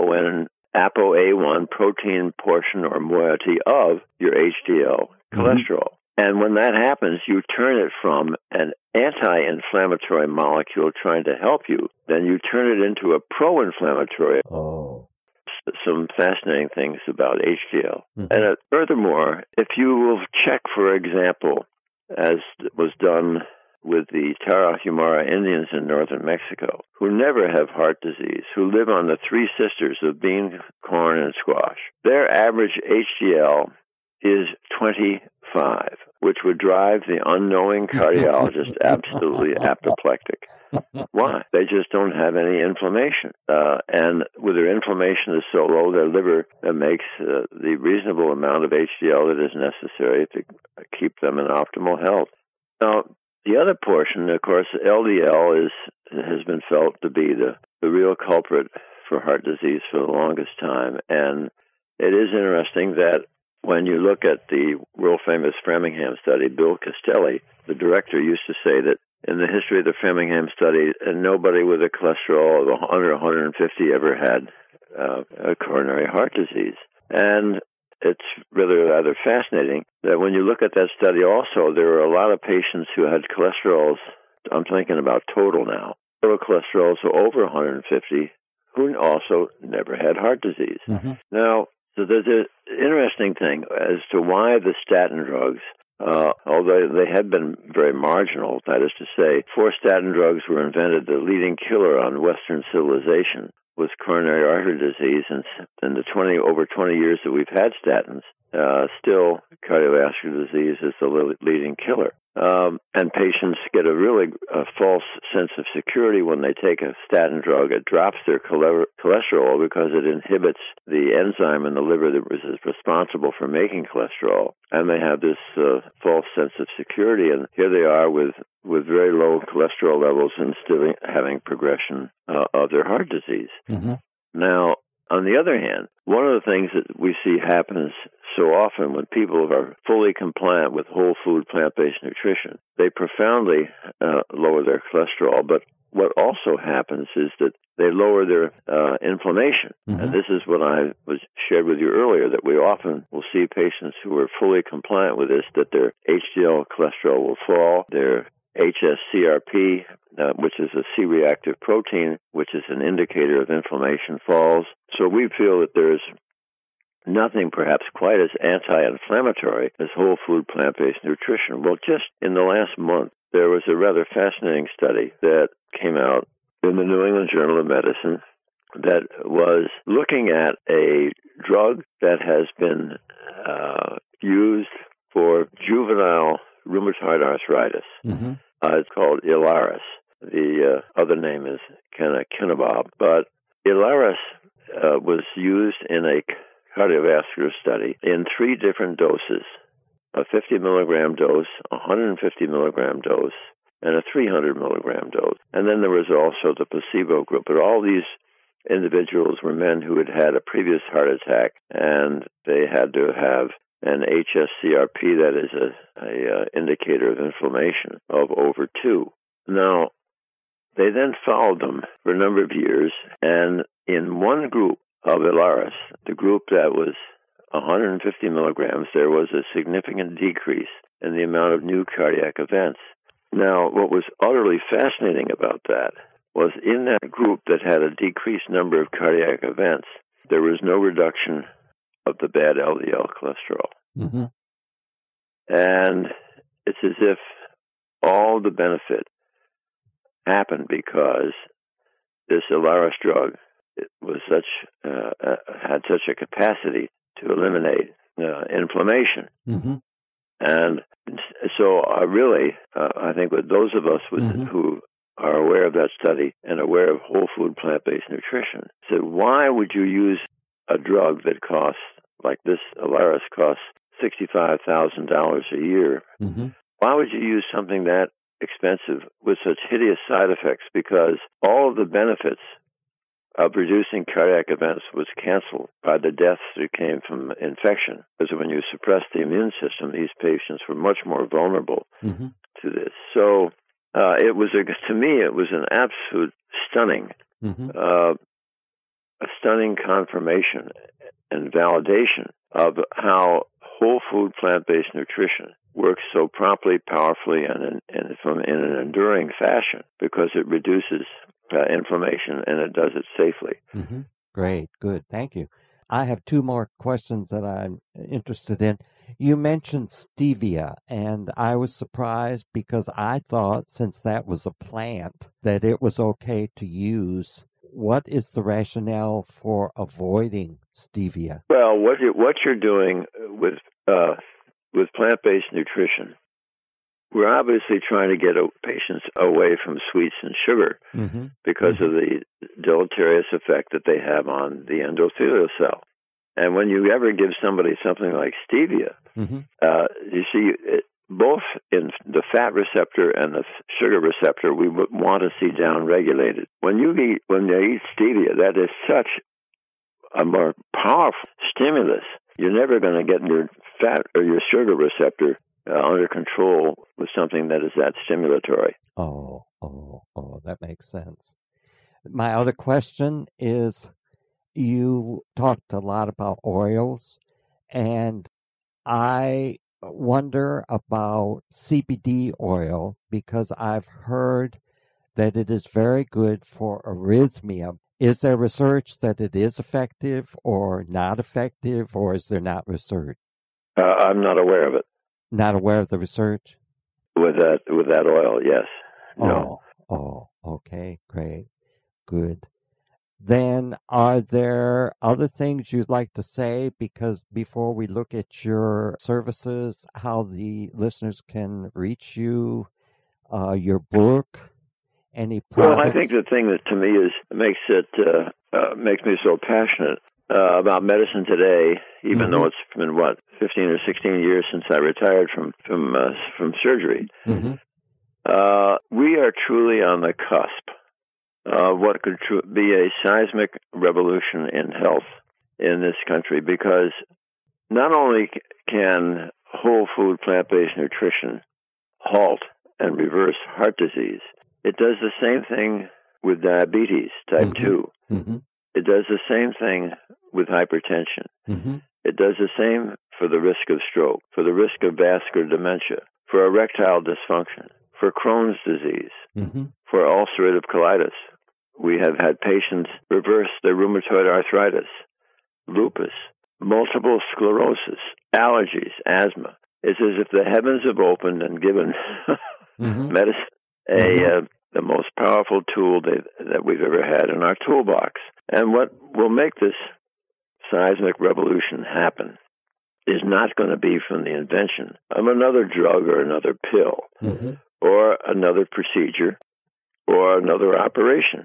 O A one protein portion or moiety of your H D L mm-hmm. cholesterol. And when that happens, you turn it from an anti-inflammatory molecule trying to help you, then you turn it into a pro-inflammatory. Oh. Some fascinating things about H D L. Mm-hmm. And uh, furthermore, if you will check, for example, as was done with the Tarahumara Indians in northern Mexico, who never have heart disease, who live on the three sisters of bean, corn, and squash, their average H D L is twenty-five, which would drive the unknowing cardiologist absolutely apoplectic. Why? They just don't have any inflammation. Uh, and with their inflammation is so low, their liver uh, makes uh, the reasonable amount of H D L that is necessary to keep them in optimal health. Now, the other portion, of course, L D L is has been felt to be the, the real culprit for heart disease for the longest time. And it is interesting that when you look at the world-famous Framingham study, Bill Castelli, the director, used to say that in the history of the Framingham study, nobody with a cholesterol of one hundred or one hundred fifty ever had uh, a coronary heart disease. And it's really rather fascinating that when you look at that study also, there were a lot of patients who had cholesterols, I'm thinking about total now, total cholesterols of over one hundred fifty, who also never had heart disease. Mm-hmm. Now, so there's an interesting thing as to why the statin drugs, uh, although they had been very marginal, that is to say, four statin drugs were invented, the leading killer on Western civilization was coronary artery disease, and in the twenty over twenty years that we've had statins, uh, still cardiovascular disease is the leading killer. Um, and patients get a really a false sense of security when they take a statin drug. It drops their cholesterol because it inhibits the enzyme in the liver that is responsible for making cholesterol. And they have this uh, false sense of security. And here they are with, with very low cholesterol levels and still having progression uh, of their heart disease. Mm-hmm. Now, on the other hand, one of the things that we see happens so often when people are fully compliant with whole food, plant-based nutrition, they profoundly uh, lower their cholesterol. But what also happens is that they lower their uh, inflammation. Mm-hmm. And this is what I was shared with you earlier, that we often will see patients who are fully compliant with this, that their H D L cholesterol will fall, their H S C R P, uh, which is a C-reactive protein, which is an indicator of inflammation, falls. So we feel that there's nothing perhaps quite as anti-inflammatory as whole food plant-based nutrition. Well, just in the last month, there was a rather fascinating study that came out in the New England Journal of Medicine that was looking at a drug that has been uh, used for juvenile rheumatoid arthritis. Mm-hmm. Uh, it's called Ilaris. The uh, other name is canakinumab. But Ilaris uh, was used in a cardiovascular study in three different doses, a fifty milligram dose, a one hundred fifty milligram dose, and a three hundred milligram dose. And then there was also the placebo group. But all these individuals were men who had had a previous heart attack, and they had to have an H S C R P, that is a, a uh, indicator of inflammation, of over two. Now, they then followed them for a number of years, and in one group of Ilaris, the group that was one hundred fifty milligrams, there was a significant decrease in the amount of new cardiac events. Now, what was utterly fascinating about that was in that group that had a decreased number of cardiac events, there was no reduction of the bad L D L cholesterol. Mm-hmm. And it's as if all the benefit happened because this Ilaris drug it was such uh, uh, had such a capacity to eliminate uh, inflammation. Mm-hmm. And so I really, uh, I think with those of us with, mm-hmm. who are aware of that study and aware of whole food plant-based nutrition, said, why would you use a drug that costs, like this Ilaris costs sixty-five thousand dollars a year? Mm-hmm. Why would you use something that expensive with such hideous side effects? Because all of the benefits of reducing cardiac events was canceled by the deaths that came from infection. Because when you suppress the immune system, these patients were much more vulnerable mm-hmm. to this. So uh, it was, a, to me, it was an absolute stunning, mm-hmm. uh, a stunning confirmation and validation of how whole food plant-based nutrition works so promptly, powerfully, and in, and from in an enduring fashion because it reduces uh, inflammation and it does it safely. Mm-hmm. Great, good, thank you. I have two more questions that I'm interested in. You mentioned stevia, and I was surprised because I thought since that was a plant that it was okay to use. What is the rationale for avoiding stevia? Well, what you, what you're doing with uh, with plant-based nutrition, we're obviously trying to get a, patients away from sweets and sugar mm-hmm. because mm-hmm. of the deleterious effect that they have on the endothelial cell. And when you ever give somebody something like stevia, mm-hmm. uh, you see, it, both in the fat receptor and the sugar receptor, we would want to see downregulated. When you eat, when you eat stevia, that is such a more powerful stimulus. You're never going to get your fat or your sugar receptor uh, under control with something that is that stimulatory. Oh, oh, oh, that makes sense. My other question is, you talked a lot about oils, and I wonder about C B D oil because I've heard that it is very good for arrhythmia. Is there research that it is effective or not effective, or is there not research? Uh, I'm not aware of it. Not aware of the research? With that, with that oil, yes. No. Oh, oh, okay, great, good. Then are there other things you'd like to say? Because before we look at your services, how the listeners can reach you, uh, your book, any products? Well, I think the thing that to me is makes it uh, uh, makes me so passionate uh, about medicine today, even mm-hmm. though it's been what fifteen or sixteen years since I retired from from uh, from surgery. Mm-hmm. Uh, we are truly on the cusp of what could tr- be a seismic revolution in health in this country, because not only can whole food plant-based nutrition halt and reverse heart disease, it does the same thing with diabetes type mm-hmm. two. Mm-hmm. It does the same thing with hypertension. Mm-hmm. It does the same for the risk of stroke, for the risk of vascular dementia, for erectile dysfunction, for Crohn's disease, mm-hmm. for ulcerative colitis. We have had patients reverse their rheumatoid arthritis, lupus, multiple sclerosis, allergies, asthma. It's as if the heavens have opened and given mm-hmm. medicine a mm-hmm. uh, the most powerful tool that we've ever had in our toolbox. And what will make this seismic revolution happen is not going to be from the invention of another drug or another pill mm-hmm. or another procedure or another operation.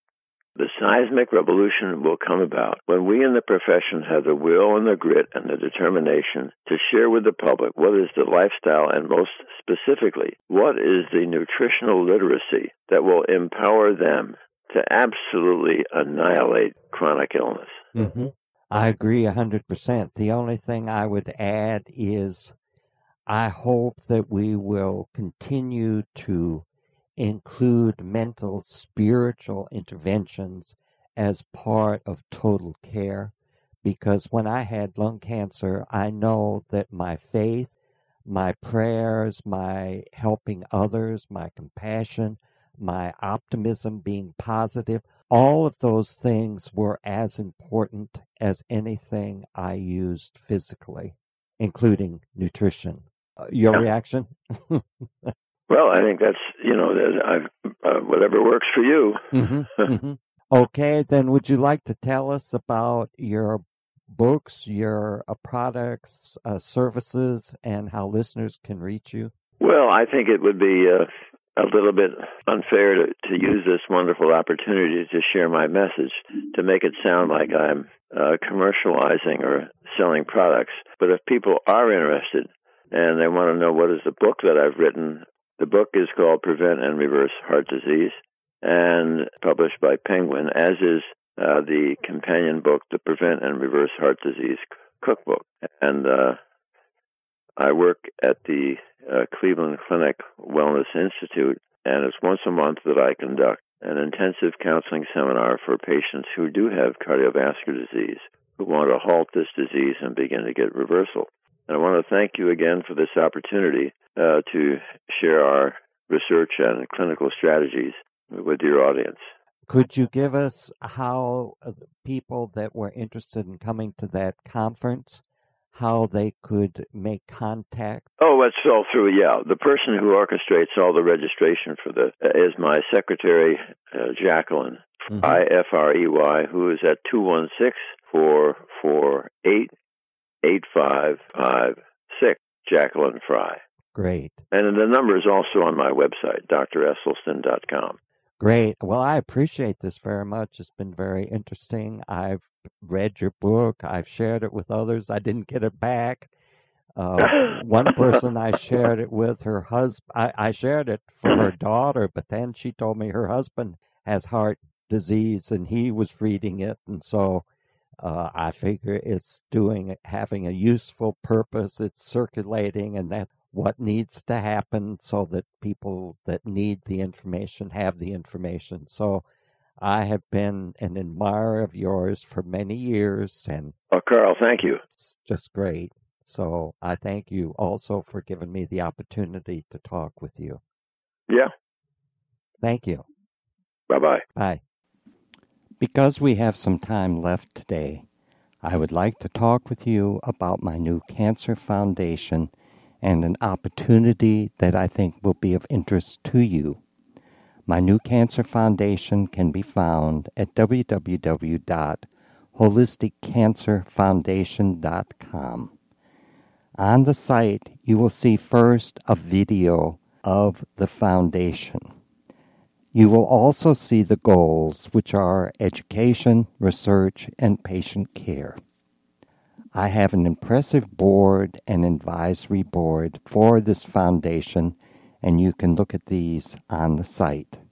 The seismic revolution will come about when we in the profession have the will and the grit and the determination to share with the public what is the lifestyle and most specifically, what is the nutritional literacy that will empower them to absolutely annihilate chronic illness. Mm-hmm. I agree one hundred percent. The only thing I would add is I hope that we will continue to include mental, spiritual interventions as part of total care, because when I had lung cancer, I know that my faith, my prayers, my helping others, my compassion, my optimism, being positive, all of those things were as important as anything I used physically, including nutrition. Uh, your Yeah. reaction? Well, I think that's, you know, that I've, uh, whatever works for you. mm-hmm, mm-hmm. Okay, then would you like to tell us about your books, your uh, products, uh, services, and how listeners can reach you? Well, I think it would be uh, a little bit unfair to, to use this wonderful opportunity to share my message, to make it sound like I'm uh, commercializing or selling products. But if people are interested and they want to know what is the book that I've written, the book is called Prevent and Reverse Heart Disease and published by Penguin, as is uh, the companion book, the Prevent and Reverse Heart Disease Cookbook. And uh, I work at the uh, Cleveland Clinic Wellness Institute, and it's once a month that I conduct an intensive counseling seminar for patients who do have cardiovascular disease, who want to halt this disease and begin to get reversal. And I want to thank you again for this opportunity uh, to share our research and clinical strategies with your audience. Could you give us how people that were interested in coming to that conference, how they could make contact? Oh, it's all through, yeah. The person who orchestrates all the registration for the uh, is my secretary, uh, Jacqueline, mm-hmm. I F R E Y, who is at two one six, four four eight, eight five five six, Jacqueline Fry. Great. And the number is also on my website, d r esselstyn dot com. Great. Well, I appreciate this very much. It's been very interesting. I've read your book. I've shared it with others. I didn't get it back. Uh, one person I shared it with, her husband, I, I shared it for her daughter, but then she told me her husband has heart disease and he was reading it. And so uh, I figure it's doing, having a useful purpose. It's circulating, and that what needs to happen so that people that need the information have the information. So I have been an admirer of yours for many years. And oh, Carl, thank you. It's just great. So I thank you also for giving me the opportunity to talk with you. Yeah. Thank you. Bye-bye. Bye. Because we have some time left today, I would like to talk with you about my new Cancer Foundation and an opportunity that I think will be of interest to you. My new Cancer Foundation can be found at w w w dot holistic cancer foundation dot com. On the site, you will see first a video of the foundation. You will also see the goals, which are education, research, and patient care. I have an impressive board and advisory board for this foundation, and you can look at these on the site.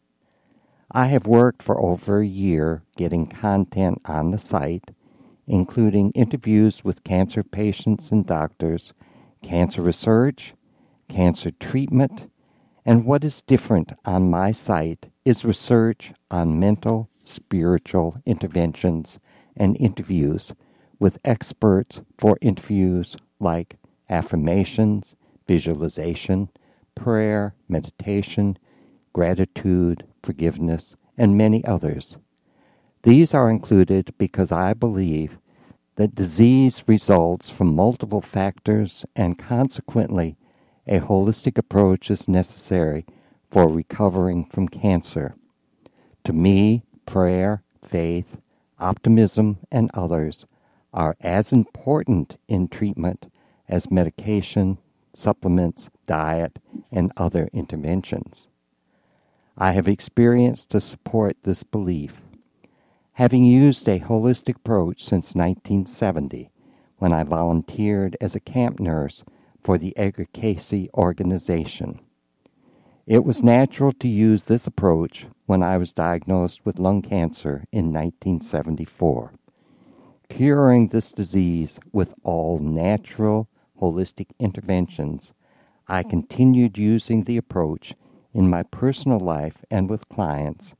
I have worked for over a year getting content on the site, including interviews with cancer patients and doctors, cancer research, cancer treatment, and what is different on my site is research on mental, spiritual interventions and interviews with experts for interviews like affirmations, visualization, prayer, meditation, gratitude, forgiveness, and many others. These are included because I believe that disease results from multiple factors, and consequently, a holistic approach is necessary for recovering from cancer. To me, prayer, faith, optimism, and others are as important in treatment as medication, supplements, diet, and other interventions. I have experience to support this belief, having used a holistic approach since nineteen seventy, when I volunteered as a camp nurse for the Edgar Cayce organization. It was natural to use this approach when I was diagnosed with lung cancer in nineteen seventy-four. Curing this disease with all natural, holistic interventions, I continued using the approach in my personal life and with clients,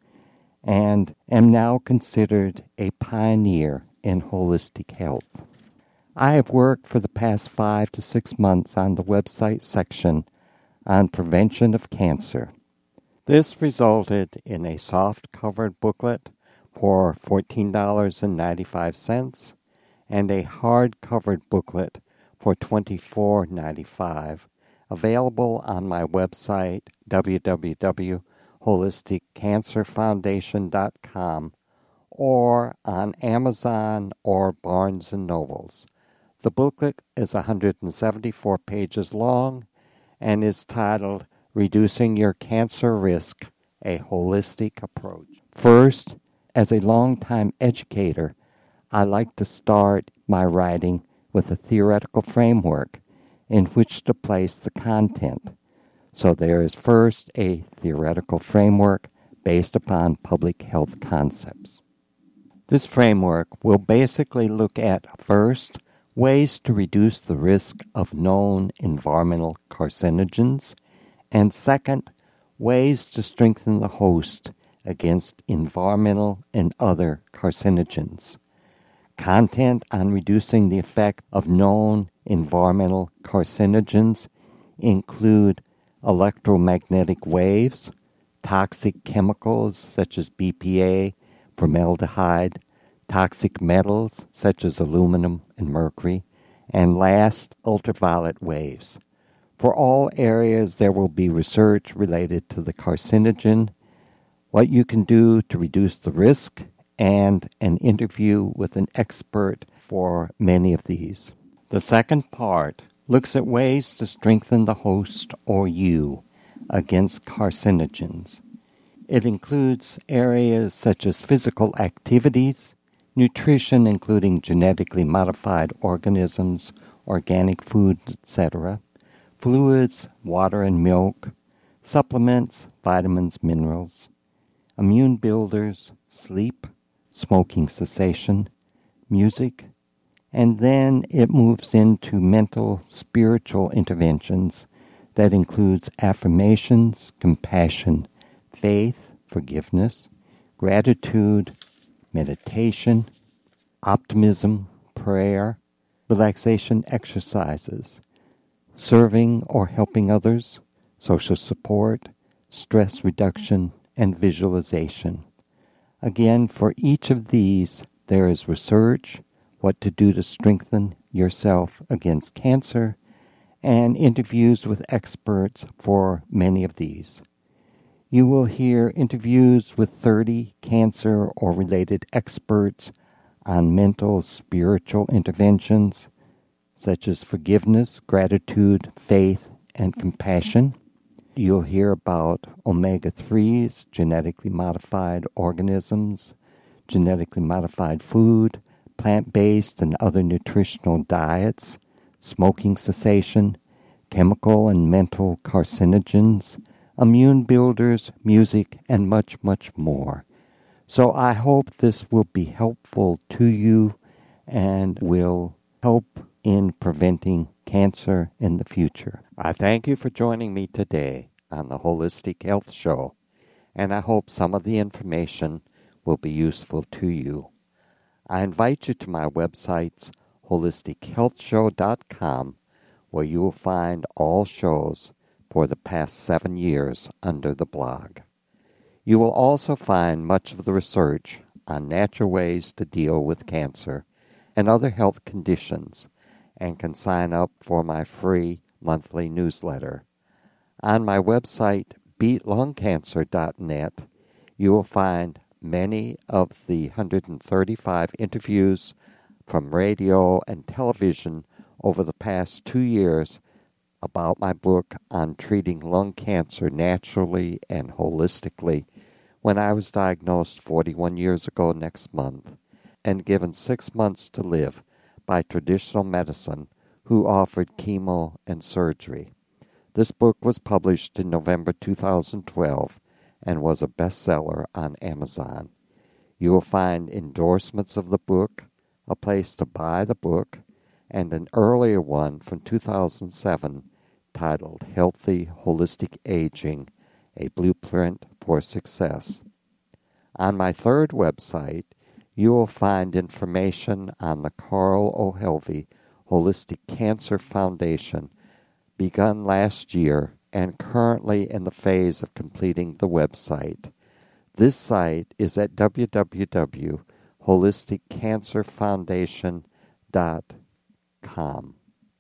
and am now considered a pioneer in holistic health. I have worked for the past five to six months on the website section on prevention of cancer. This resulted in a soft-covered booklet for fourteen dollars and ninety-five cents and a hard-covered booklet for twenty-four dollars and ninety-five cents, available on my website, w w w dot holistic cancer foundation dot com, or on Amazon or Barnes and Nobles. The booklet is one hundred seventy-four pages long and is titled Reducing Your Cancer Risk, a Holistic Approach. First, as a longtime educator, I like to start my writing with a theoretical framework in which to place the content. So there is first a theoretical framework based upon public health concepts. This framework will basically look at, first, ways to reduce the risk of known environmental carcinogens, and second, ways to strengthen the host against environmental and other carcinogens. Content on reducing the effect of known environmental carcinogens include electromagnetic waves, toxic chemicals such as B P A, formaldehyde, toxic metals such as aluminum and mercury, and last, ultraviolet waves. For all areas, there will be research related to the carcinogen, what you can do to reduce the risk, and an interview with an expert for many of these. The second part looks at ways to strengthen the host or you against carcinogens. It includes areas such as physical activities, nutrition including genetically modified organisms, organic food, et cetera, fluids, water and milk, supplements, vitamins, minerals, immune builders, sleep, smoking cessation, music, and then it moves into mental, spiritual interventions that includes affirmations, compassion, faith, forgiveness, gratitude, meditation, optimism, prayer, relaxation exercises, serving or helping others, social support, stress reduction, and visualization. Again, for each of these, there is research, what to do to strengthen yourself against cancer, and interviews with experts for many of these. You will hear interviews with thirty cancer or related experts on mental, spiritual interventions, such as forgiveness, gratitude, faith, and compassion. You'll hear about omega threes, genetically modified organisms, genetically modified food, plant-based and other nutritional diets, smoking cessation, chemical and mental carcinogens, immune builders, music, and much, much more. So I hope this will be helpful to you and will help in preventing cancer in the future. I thank you for joining me today on the Holistic Health Show, and I hope some of the information will be useful to you. I invite you to my websites, holistic health show dot com, where you will find all shows for the past seven years under the blog. You will also find much of the research on natural ways to deal with cancer and other health conditions, and can sign up for my free monthly newsletter. On my website, beat lung cancer dot net, you will find many of the one hundred thirty-five interviews from radio and television over the past two years about my book on treating lung cancer naturally and holistically when I was diagnosed forty-one years ago next month and given six months to live by traditional medicine who offered chemo and surgery. This book was published in November two thousand twelve and was a bestseller on Amazon. You will find endorsements of the book, a place to buy the book, and an earlier one from two thousand seven titled Healthy Holistic Aging, a Blueprint for Success. On my third website, you will find information on the Carl O. Helvey Holistic Cancer Foundation, begun last year and currently in the phase of completing the website. This site is at w w w dot holistic cancer foundation dot com.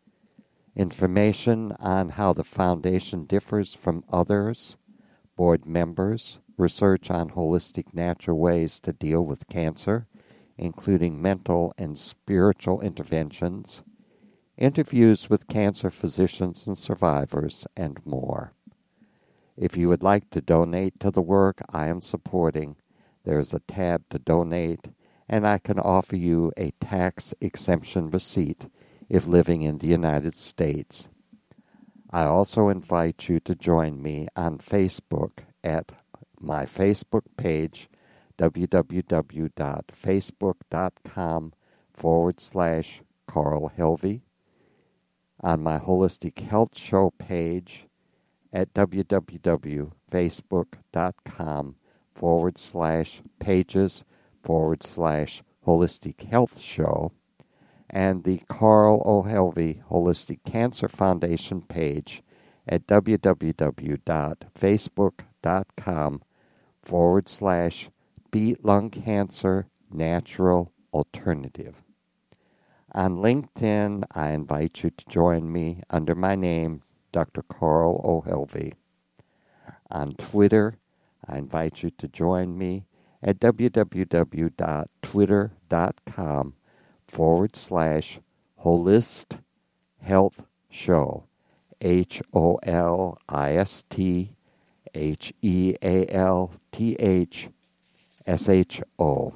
Information on how the foundation differs from others, board members, research on holistic natural ways to deal with cancer, including mental and spiritual interventions, interviews with cancer physicians and survivors, and more. If you would like to donate to the work I am supporting, there is a tab to donate, and I can offer you a tax exemption receipt if living in the United States. I also invite you to join me on Facebook at my Facebook page, w w w dot facebook dot com forward slash Carl Helvey, on my Holistic Health Show page at w w w dot facebook dot com forward slash pages forward slash Holistic Health Show, and the Carl O. Helvey Holistic Cancer Foundation page at w w w dot facebook dot com forward slash Beat Lung Cancer Natural Alternative. On LinkedIn, I invite you to join me under my name, Doctor Carl O. Helvey. On Twitter, I invite you to join me at w w w dot twitter dot com forward slash Holist Health Show, H O L I S T H E A L T H S H O.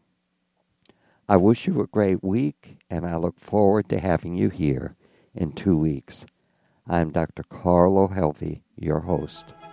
I wish you a great week, and I look forward to having you here in two weeks. I'm Doctor Carl O. Helvey, your host.